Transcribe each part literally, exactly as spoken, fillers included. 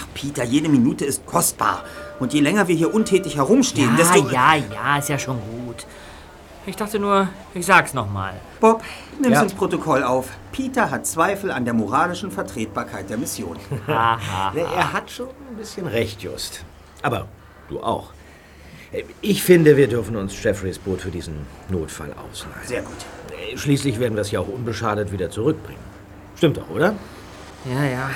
Peter, jede Minute ist kostbar. Und je länger wir hier untätig herumstehen, ja, desto... Ja, ja, ist ja schon gut. Ich dachte nur, ich sag's nochmal. Bob, nimm's Ja. ins Protokoll auf. Peter hat Zweifel an der moralischen Vertretbarkeit der Mission. Haha. Na, er hat schon ein bisschen recht, Just. Aber du auch. Ich finde, wir dürfen uns Jeffreys Boot für diesen Notfall ausleihen. Sehr gut. Schließlich werden wir es ja auch unbeschadet wieder zurückbringen. Stimmt doch, oder? Ja, ja.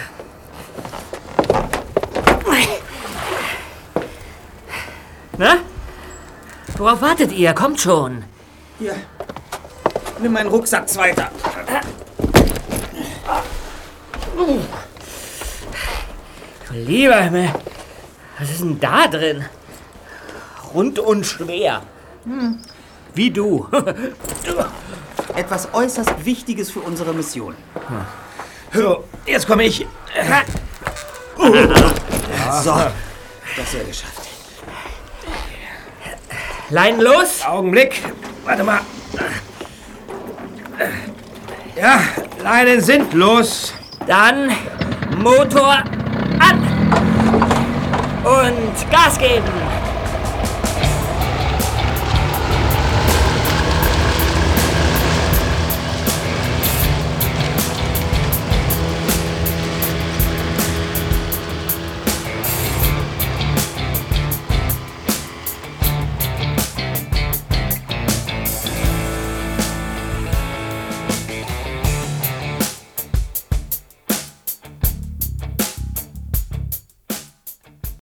Na? Worauf wartet ihr? Kommt schon. Hier, nimm meinen Rucksack weiter. Du lieber Himmel. Was ist denn da drin? Rund und schwer. Hm. Wie du. Etwas äußerst Wichtiges für unsere Mission. So, jetzt komme ich. So, das wäre geschafft. Leinen los? Augenblick. Warte mal. Ja, Leinen sind los. Dann Motor an. Und Gas geben.